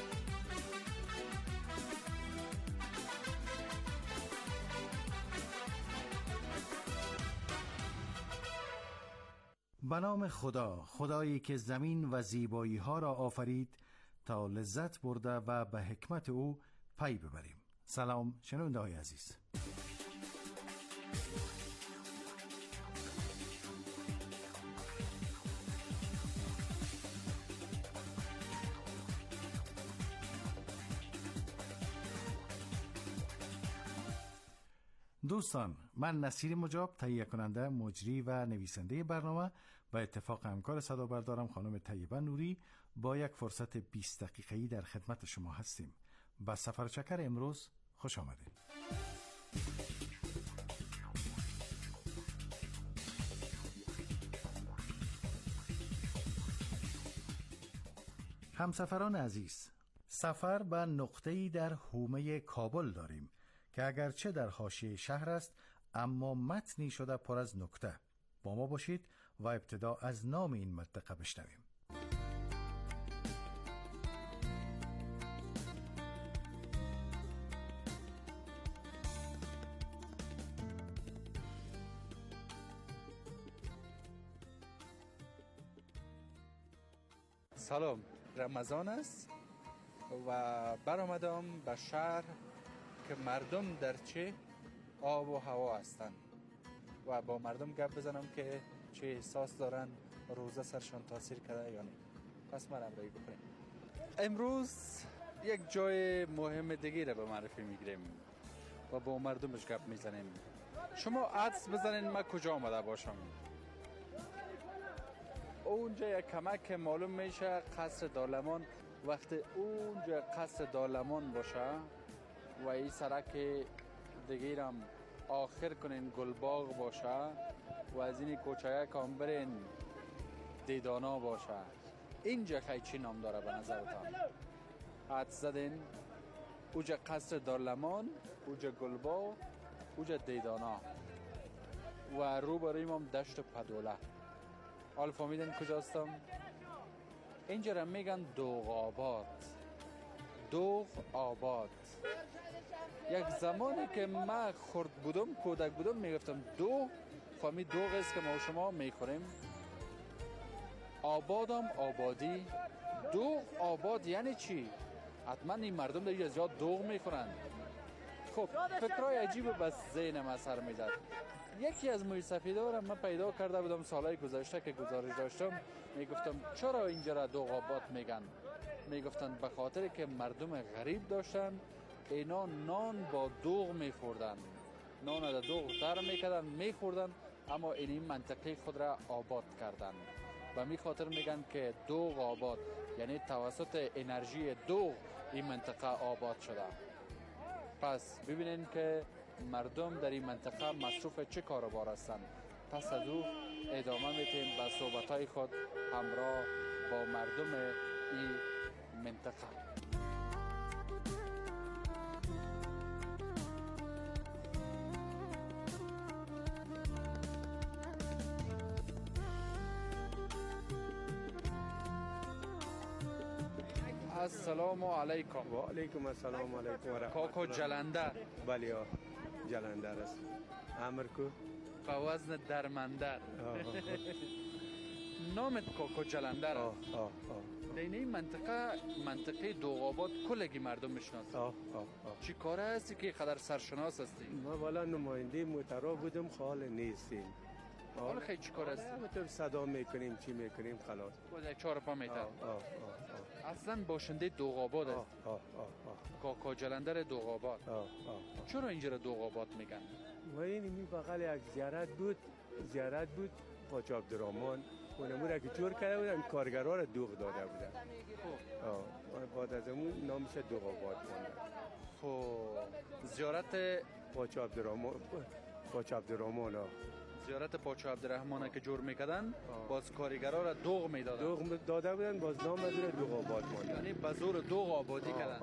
به نام خدا، خدایی که زمین و زیبایی ها را آفرید تا لذت برده و به حکمت او پی ببریم. سلام شنونده های عزیز. دوستان، من نصیر مجاب، تهیه کننده، مجری و نویسنده برنامه، با اتفاق همکار صدابردارم خانم طیبه نوری با یک فرصت 20 دقیقه‌ای در خدمت شما هستیم. با سفر چکر امروز خوش آمدید. همسفران عزیز، سفر به نقطه‌ای در حومه کابل داریم که اگرچه در حاشیه شهر است اما متنی شده پر از نکته. با ما باشید و ابتدا از نام این منطقه بشنویم. سلام، رمضان است و برآمدم به شهر که مردم در چه آب و هوا هستند و با مردم گپ بزنم که چه احساس دارن، روزه سرشان تاثیر کرده یا نه. پس من همراهی بکنیم. امروز یک جای مهم دیگه را به معرفی میگیریم و با مردمش گپ میزنیم. شما حدس بزنین من کجا آمده باشم. اونجا یک کمک معلوم میشه قصر دارلمان. وقتی اونجا قصر دارلمان باشه و این سرک دیگه هم آخر کنین گلباغ باشه و از این کوچه کام برین دیدانا باشه، اینجا خیلی چی نام داره به نظرتان؟ حد زدین؟ اوجا قصر دارلمان، اوجا گلباغ، اوجا دیدانا و رو بریم هم دشت پدوله. حال فهمیدین کجاستم؟ اینجا را میگن دوغ آباد. دوغ آباد. یک زمانی که من خرد بودم، کودک بودم، میگفتم دوغ، فهمید دوغ است که ما و شما میخوریم. آبادم آبادی. دوغ آباد یعنی چی؟ حتما این مردم در اینجا زیاد دوغ میخورن. خب فکرهای عجیب بس ذهنم اثر میداد. یکی از موی سفیدا را من پیدا کرده بودم سالهای گذشته که گزارش داشتم. میگفتم چرا اینجا را دوغ آباد میگن؟ میگفتن به خاطر که مردم غریب داشتن، اینا نان با دوغ میخوردن، نان را دوغ در میکردن میخوردن، اما این منطقه خود را آباد کردن و می خاطر میگن که دوغ آباد، یعنی توسط انرژی دوغ این منطقه آباد شده. پس ببینین که مردم در این منطقه مصروف چه کاروبار هستند. پس از او ادامه میتیم به صحبتهای خود همراه با مردم این منطقه. السلام علیکم. و علیکم السلام علیکم. کاکو جلنده. بله جلنده است. امر کو به وزن درمندر. نام کاکا جلندر است. در این منطقه دوغابات کلگی مردم میشناسن. چی کاره هستی که قدر سرشناس هستی؟ ما والا نماینده موترا بودم، خال نیستیم. حالا خیلی چی کار هستی؟ تو صدا میکنیم، چی میکنیم، خلاص. باز یک 4 میتر. اصلا باشنده دوغابات است. کاکا جلندر دوغابات. چرا اینجا دوغابات میگن؟ و این بغل یک زیارت بود حاج عبدالرحمن. اونمو را که جور کرده بودن، کارگرها را دوغ داده بودن. بعد از اون نامش دوغابات مانده. خب زیارت پاچا عبدالرحمن زیارت پاچا عبدالرحمن که جور میکردن، باز کارگرها را دوغ میدادن. دوغ داده بودن، باز نام از دوغابات مانده. یعنی به زور دوغ آبادی کردن.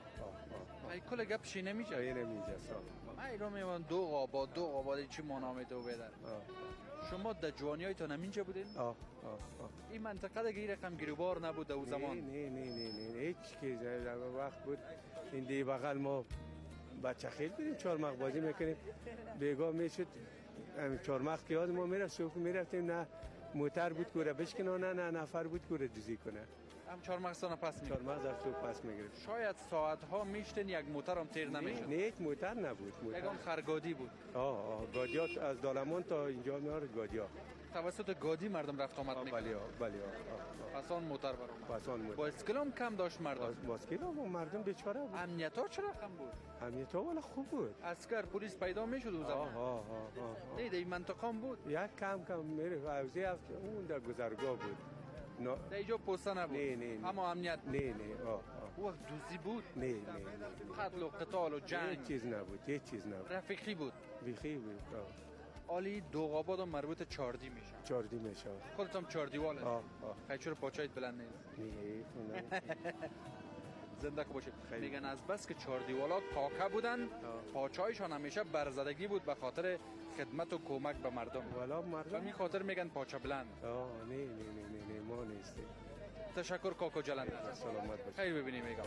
ای کل گپ شی نمیشه. نمیشه. ای رو میوان دوغ آبادی چی معنی تو بدن. شما در جوانیایتون همینجا بودین؟ این منطقه دیگه رقم گیروبار نبود او زمان؟ نه هیچ چیز وقت بود. این دی بغل ما بچه خیلی بودیم، چهارمق بازی میکنیم. بیگاه میشد چهارمق که یاد ما میرفتیم، نه موتر بود که بشکنه، نه نفر بود که دوزی کنه. هم چهارمغزانه پس میگرفت. چهارمغز پس میگرفت. شاید ساعت ها میشتن یک موتر هم تیر نمیشد. نه یک موتر نبود. یکم خرگادی بود. گادیات از دالمان تا اینجا میارد گادیا. توسط گادی مردم رفت آمد میکنه. بله. پس آن موتر برام. با اسکلام کم داشت مردم. با اسکلام مردم بیچاره بود. امنیت ها چرا کم بود؟ امنیت ها والا خوب بود. اسکر پلیس پیدا میشد او زمان. نه این منطقه بود. یک کم میره. اوزی اون در گذرگاه بود. در اینجا پوسته نبود. نه. اما امنیت. نه. وقت دوزی بود. نه. قتل و قتال و جنگ. هیچ چیز نبود. رفیقی بود. بود. عالی دوغاباد مربوط چاردی میشه. خودت هم چاردیوال هست. خیلی چرا پاچایت بلند نیست؟ نه. زنده که باشه. میگن از بس که چاردیوالا کاکه بودن، پاچایشان همیشه برزدگی بود به خاطر خدمت و کمک به مردم. والا مردم همین خاطر میگن پاچه بلند. نه ما نیستیم. تشکر کاکا جلندر. سلامت باشید. خیلی ببینیم میگم.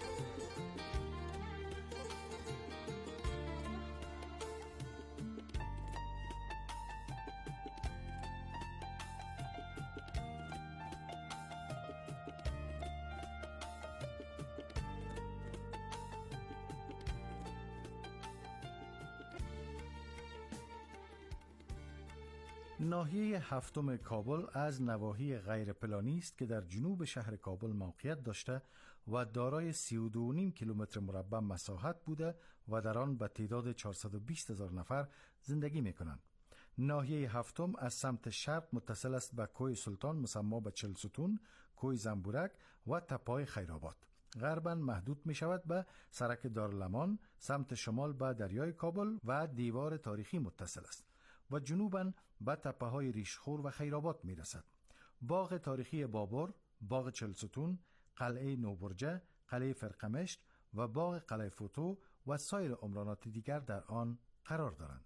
ناحیه هفتم کابل از نواحی غیر پلانی است که در جنوب شهر کابل موقعیت داشته و دارای 32.5 کیلومتر مربع مساحت بوده و در آن به تعداد 420,000 نفر زندگی می‌کنند. ناحیه هفتم از سمت شرق متصل است به کوه سلطان مسما به 40 ستون، کوه زنبورک و تپه‌های خیرآباد. غرباً محدود می شود به سرک دارالمان، سمت شمال به دریای کابل و دیوار تاریخی متصل است و جنوباً به تپه‌های ریشخور و خیرآباد می رسد. باغ تاریخی بابر، باغ 40 ستون، قلعه نوبرجه، قلعه فرقمشت و باغ قلعه فوتو و سایر عمرانات دیگر در آن قرار دارند.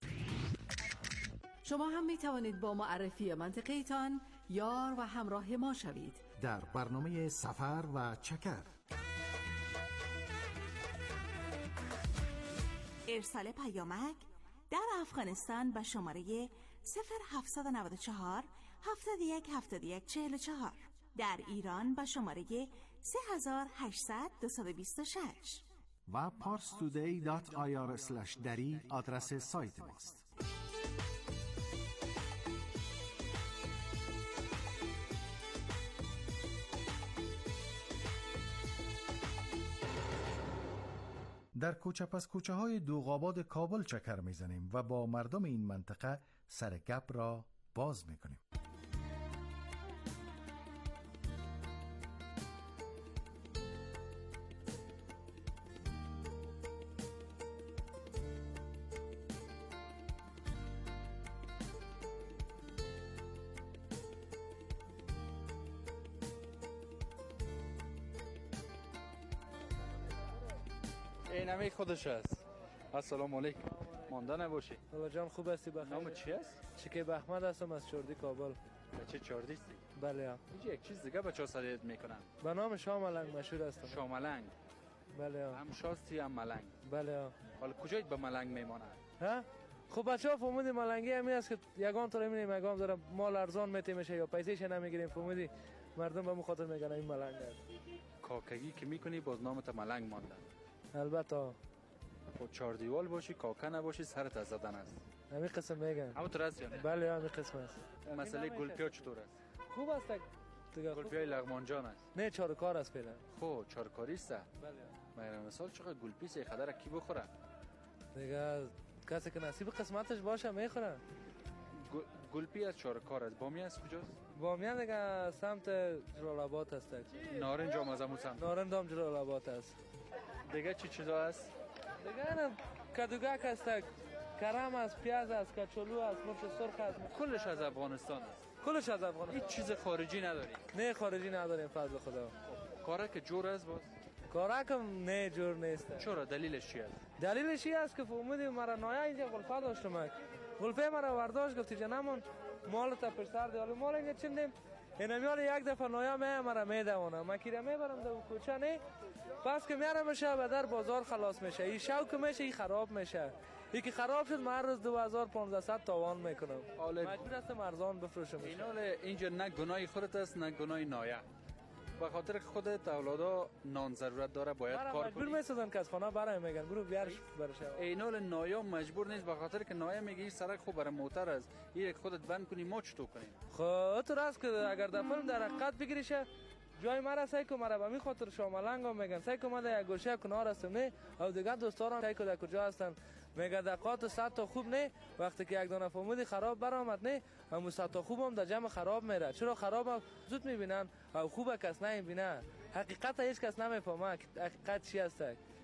شما هم می توانید با معرفی منطقه ایتان یار و همراه ما شوید در برنامه سفر و چکر. ارسال پیامک در افغانستان به شماره 0794 71 71 44، در ایران به شماره 3800 226 و parstoday.ir/dari آدرس سایت ماست. در کوچه پس کوچه های دوغاباد کابل چکر میزنیم و با مردم این منطقه سر گپ را باز میکنیم. این همه خودش است. السلام علیکم. مانده نباشی. بابا جان خوب هستی بخیر؟ نام چی است؟ شکیب احمد هستم از چردی کابل. چه چردی هستی؟ بله. اینجا یک چیز دیگه بچه‌ها سریعت میکنن. به نام شاملنگ مشهور هستم. شاملنگ. بله. هم شاستی هم ملنگ. بله. حالا کجایت به ملنگ میمونه؟ ها؟ خب بچه‌ها فهمیدی ملنگی همین است که یگان طور می‌بینیم یگان داره مال ارزان میته میشه یا پیسه‌ش نمیگیریم. فهمیدی مردم به مخاطر میگن این ملنگ است. کاکگی که میکنی باز نامت ملنگ مانده. البته خود چهار دیوال باشی کاکا نباشی سرت از زدن است. همین قسم میگن. همون طور است یا نه؟ بله همین قسم است. مسئله گلپیا چطور است؟ خوب است دیگه. گلپیای لغمان جان است. نه چارکار است فعلا. خب چارکاری است. بله. مگر مثال چقدر گلپی سه خدر کی بخوره؟ دیگه کسی که نصیب قسمتش باشه میخوره. گلپی از چارکار است. بامی از کجاست؟ بامی دیگه سمت جلال آباد است. نارنج هم از همون سمت. نارنج هم جلال آباد است. دیگه چی چیزا است؟ دیگه نه کدوگک است، کرم است، پیاز است، کچالو است، مرچ سرخ است. کلش از افغانستان است. کلش از افغانستان. هیچ چیز خارجی نداری؟ نه خارجی نداریم فضل خدا. کارک جور است باز؟ کارک نه جور نیست. چرا دلیلش چی است؟ دلیلش این است که فهمیدیم مرا نایا اینجا غلفه داشتم. غلفه مرا ورداشت گفتی جنمون مال تا پسر دی حالا مال اینجا چندیم اینمیال یک دفعه نایا مرا میدونه من کیره میبرم دو کوچه نه پس که میارم میشه به در بازار خلاص میشه این شوک میشه این خراب میشه یکی خراب شد من روز 2500 تاوان میکنم مجبور هستم ارزان بفروشم. اینجا نه گناه خودت است نه گناه نایا. به خاطر خودت اولادا نان ضرورت داره باید کار کنی. مجبور میسازن که از خانه برای میگن برو بیارش برش. اینال نایا مجبور نیست به خاطر که نایا میگه این سرک خوب برای موتر است این خودت بند کنی ما چطور کنیم؟ خب تو راست که اگر دفعه در حقیقت بگیریشه جای مرا سعی کنم مرا به می خاطر شاملنگا میگن سعی کنم در یک گوشه کنار هستم نه او دیگه دوستارم سعی کنم در کجا هستن میگه دقات 100 تا خوب نه وقتی که یک دونه فهمیدی خراب برآمد نه همون 100 تا خوبم در جمع خراب میره چرا خراب زود میبینن او خوبه کس نمیبینه حقیقت هیچ کس نمیفهمه حقیقت چی است.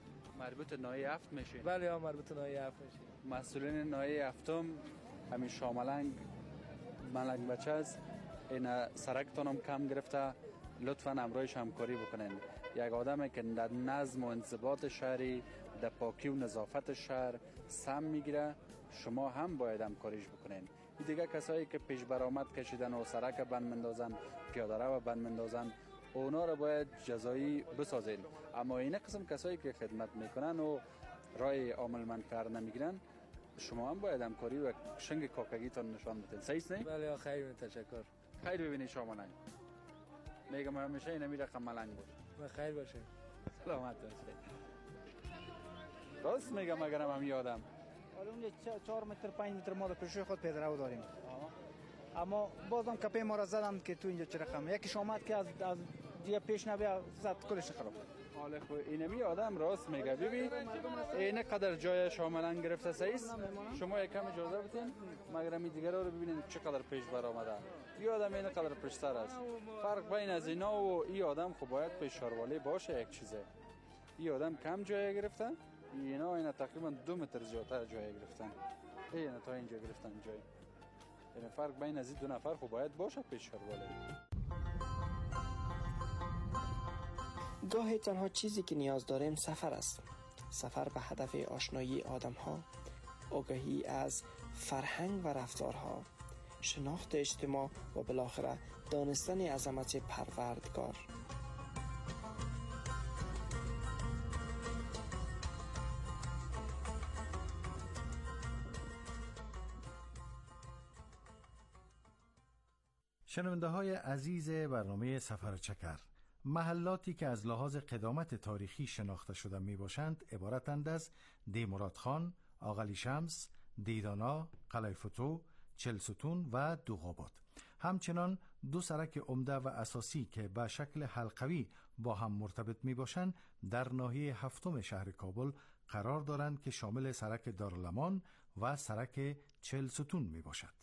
مربوط نایه هفت میشه. بله مربوط نایه هفت میشه. مسئولین نایه هفتم همین شاملنگ ملنگ بچه است این سرکتانم کم گرفته لطفا امرایش همکاری بکنین. یک آدمی که در نظم و انضباط شهری در پاکی و نظافت شهر سم میگیره شما هم باید همکاریش بکنین. این دیگه کسایی که پیش برآمد کشیدن و سرک بند مندازن پیاده رو بند مندازن اونا رو باید جزایی بسازین. اما این قسم کسایی که خدمت میکنن و رای عامل منفعت نمیگیرن شما هم باید همکاری و شنگ کاکگیتون نشان بدین. صحیح است نه؟ بله خیلی تشکر. خیر ببینید شما نه. میگم همیشه این رقم ملنگ باشه. خیر باشه. سلامت باشه. راست میگم اگرم هم یادم. حالا اون 4 متر 5 متر ما در پیش خود پیدرو داریم. اما بازم کپی ما را زدن که تو اینجا چه رقم یکیش آمد که از دیگه پیش نبیا زد کلش خراب. حالا خو اینمی آدم راست میگه. ببین این قدر جای شاملنگ گرفته سایست شما یکم اجازه بدین مگر می دیگه رو ببینید چقدر پیش برآمده. این آدم این قدر پیشتر است. فرق بین از اینا و این آدم خب باید پیش‌روالی باشه یک چیزه. این آدم کم جای گرفته اینا تقریبا 2 متر زیادتر جای گرفتن. اینا تا اینجا گرفتن جای. این فرق بین از این دو نفر خب باید باشه پیش‌روالی. گاهی تنها چیزی که نیاز داریم سفر است. سفر به هدف آشنایی آدم‌ها، آگاهی از فرهنگ و رفتارها، شناخت اجتماع و بالاخره دانستن عظمت پروردگار. شنونده های عزیز برنامه سفر چکر، محلاتی که از لحاظ قدامت تاریخی شناخته شده می باشند عبارتند از دی مراد خان، آقلی شمس، دیدانا، قلعه فتو، چلستون و دوغاباد. همچنان 2 سرک عمده و اساسی که به شکل حلقوی با هم مرتبط می باشند در ناحیه 7 شهر کابل قرار دارند که شامل سرک دارالامان و سرک چلستون می باشد.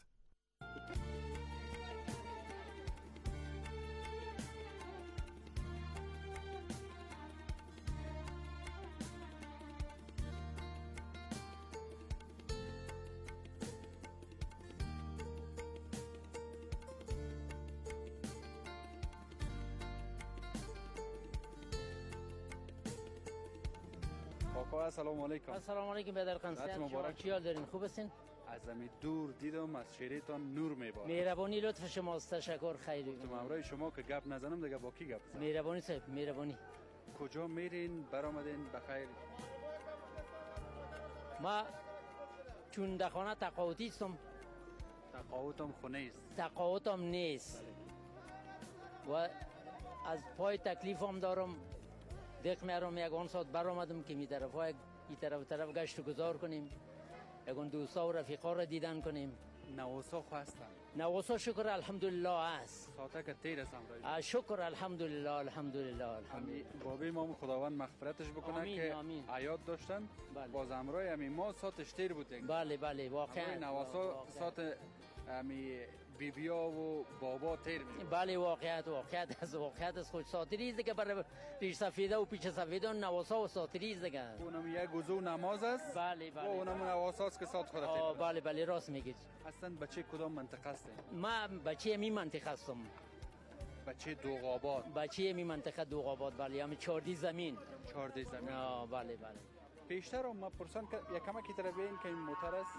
السلام علیکم. السلام علیکم برادر قنصل. مبارک. چی حال دارین؟ خوب هستین؟ از زمین دور دیدم از چهرهتان نور میبارد. مهربانی لطف شماست. تشکر. خیلی. تو امروز شما که گپ نزنم دیگه با کی گپ بزنم؟ مهربانی صاحب مهربانی. کجا میرین برآمدین بخیر؟ ما چون در خانه تقاعدی هستم. تقاعدم خونه است. تقاعدم نیست و از پای تکلیفم دارم. دیگه میارم یکان ساعت برآمدم که می طرف گشت و گذار کنیم، یکان دوستا و رفیقا را دیدن کنیم. نواسا خواستم. نواسا شکر الحمدلله است. ساعته که تیر هستم. شکر الحمدلله الحمدلله. بابی ما خداوند مغفرتش بکنه آمین، که آمین. حیات داشتن. بله. باز امروی همی ما ساعتش تیر بود. بله بله واقعا. نواسا ساعت همی بیبیا و بابا تیر می. بله واقعیت از خود ساتریز دیگه برای پیش سفیده و پیش سفیده نواسا و ساتریز دیگه. اونم یک گزو نماز است. بله بله. اونم نواسا است که ساعت خود تیر. بله بله راست میگید. اصلا بچه کدام منطقه است؟ من بچه می منطقه هستم. بچه دوغاباد. بچه می منطقه دوغاباد بله، همین 4 زمین. 4 زمین. بله بله. پیشتر ما پرسان که یکم کی طرف این که این موتر است.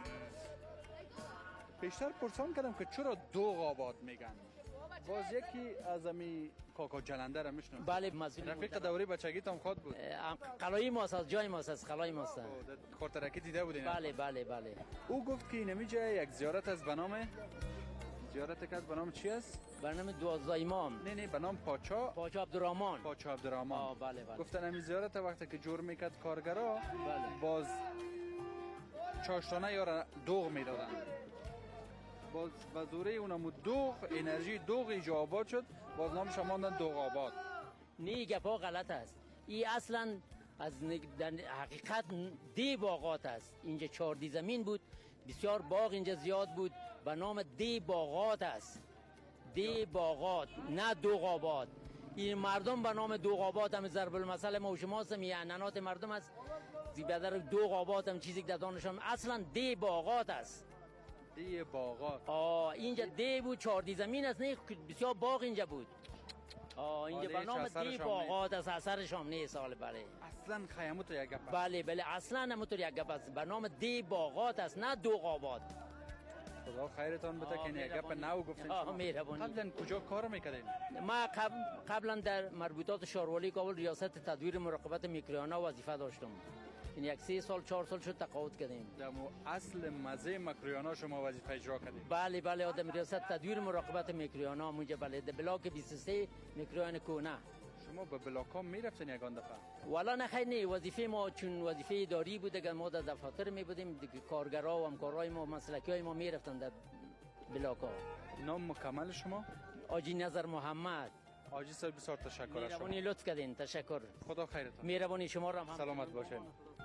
پیشتر پرسان کردم که چرا دوغاباد میگن. باز یکی از امی کاکا جلنده را میشناسم. بله مسئول رفیق دوره بچگیت هم خود بود. قلای ماست، از جای ماست، از قلای ماست. خاطرکی دیده بودین؟ بله بله بله. او گفت که اینمی جای یک زیارت از بنام زیارت کرد. بنام چی است؟ بنام 12 امام. نه بنام پاچا عبدالرحمن. پاچا عبدالرحمن. بله بله. گفتن امی زیارت وقتی که جور میکرد کارگرا بله. باز چاشتانه یا دوغ میدادن. باز وزوره اونم دوغ انرژی دوغ ایجابات شد، باز نامش ماندن دوغاباد. نه گپا غلط است. این اصلا از در حقیقت دی باغات است. اینجا 4 زمین بود، بسیار باغ اینجا زیاد بود، به نام دی باغات است. دی باغات نه دوغاباد. این مردم به نام دوغاباد هم ضرب المثل ما و شما هستم، عنانات مردم است. بدر دوغاباد هم چیزی که دانشان اصلا دی باغات است. دی باغات. اینجا دی بود، 4 زمین است، نه بسیار باغ اینجا بود. اینجا به نام دی باغات است، اثرش هم نیست. بله اصلا خیموت یک گپ. بله بله اصلا همونطور یک گپ است، به نام دی باغات است نه دوغاباد. خدا خیرتان بده که این یک گپ نو گفتین شما. مهربانی. قبلا کجا کار میکردین؟ ما قبلا در مربوطات شهروالی کابل ریاست تدویر مراقبت میکرویانا وظیفه داشتم. این یک 3 سال 4 سال شد تقاعد کردیم. در اصل مزه میکرویانا شما وظیفه اجرا کردید؟ بله بله آدم ریاست تدویر مراقبت میکرویانا اونجا بله در بلاک 23 میکرویان کونه. شما به بلاکام میرفتین یگان دفعه؟ والا نه خیر نه، وظیفه ما چون وظیفه اداری بود دیگه ما در دفاتر می بودیم دیگه، کارگرا و همکارای ما مسلکیای ما میرفتن در بلاکا. نام مکمل شما؟ حاجی نظر محمد. حاجی صاحب بسیار تشکر از شما. مهربانی لطف کردین، تشکر. خدا خیرتان. مهربانی شما را هم سلامت باشین.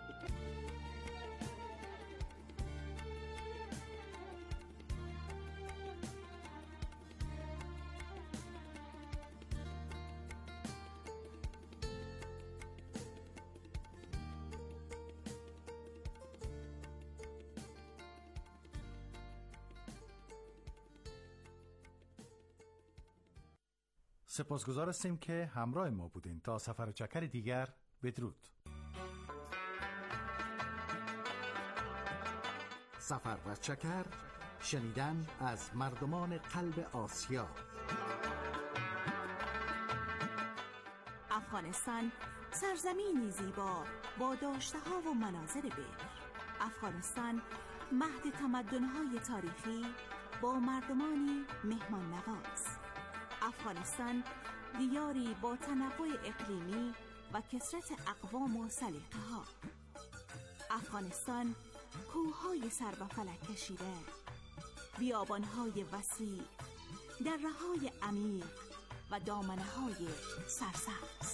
سپاسگزار هستیم که همراه ما بودین. تا سفر چکر دیگر بدرود. سفر و چکر، شنیدن از مردمان قلب آسیا. افغانستان سرزمینی زیبا با داشته‌ها و مناظر بکر. افغانستان مهد تمدن‌های تاریخی با مردمانی مهمان نواز. افغانستان دیاری با تنوع اقلیمی و کثرت اقوام و سلیقه‌ها. افغانستان کوههای سر به فلک کشیده، بیابانهای وسیع، دره‌های عمیق و دامنه‌های سرسبز.